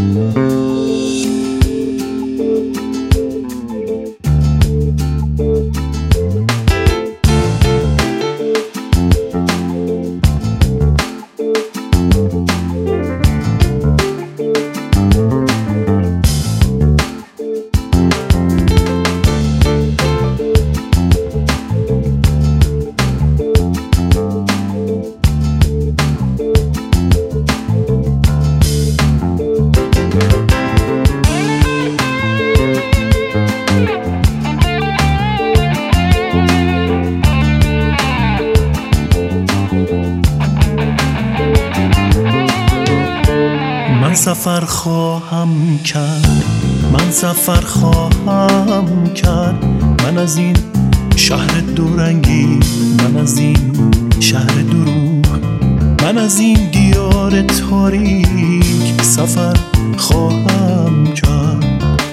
من سفر خواهم کرد، من سفر خواهم کرد، من از این شهر دورنگی، من از این شهر دروغ، من از این دیار تاریک سفر خواهم کرد.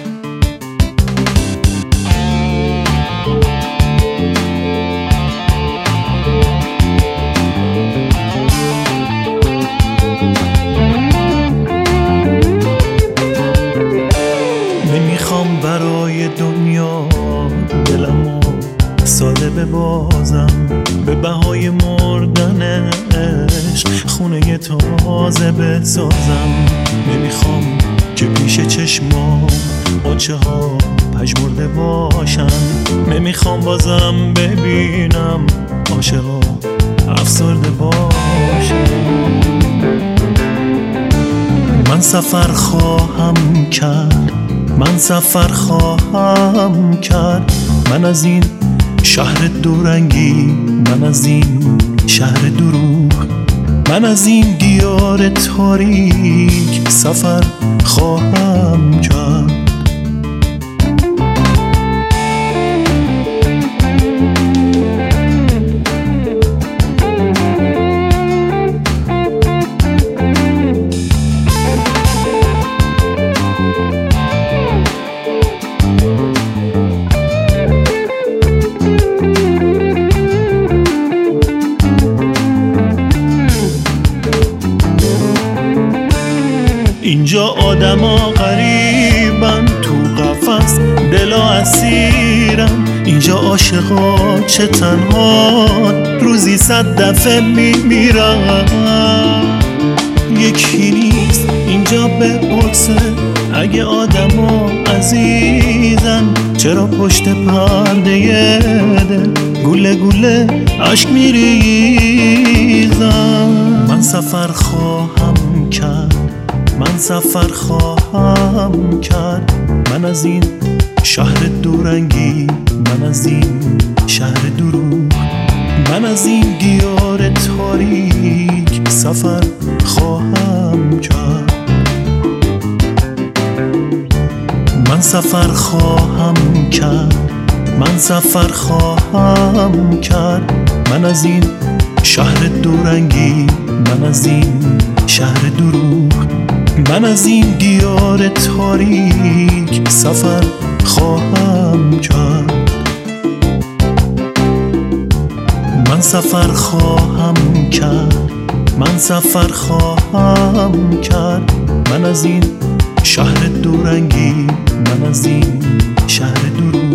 نمیخوام برای دنیا دلمو ساده ببازم، به بهای مردن عشق خونه تازه بسازم. نمیخوام که پیش چشمام آنچه ها پژمرده باشن، نمیخوام بازم ببینم عاشقا افسرده باشن. من سفر خواهم کرد، من سفر خواهم کرد، من از این شهر دورنگی، من از این شهر دروغ، من از این دیار تاریک سفر خواهم کرد. اینجا آدما غریبن، تو قفس دلا اسیرن، اینجا عاشقا چه تنها روزی 100 دفعه میمیرن. یکی نیست اینجا بپرسه اگه آدما عزیزن، چرا پشت پرده دل گوله گوله عشق میریزن. من سفر خواهم کرد، من سفر خواهم کرد، من از این شهر دورنگی، من از این شهر دروغ، من از این دیار تاریک سفر خواهم کرد. من سفر خواهم کرد، من سفر خواهم کرد، من از این شهر دورنگی، من از این شهر دروغ، من از این دیار تاریک سفر خواهم کرد. من سفر خواهم کرد، من سفر خواهم کرد، من از این شهر دورنگی، من از این شهر دروغ،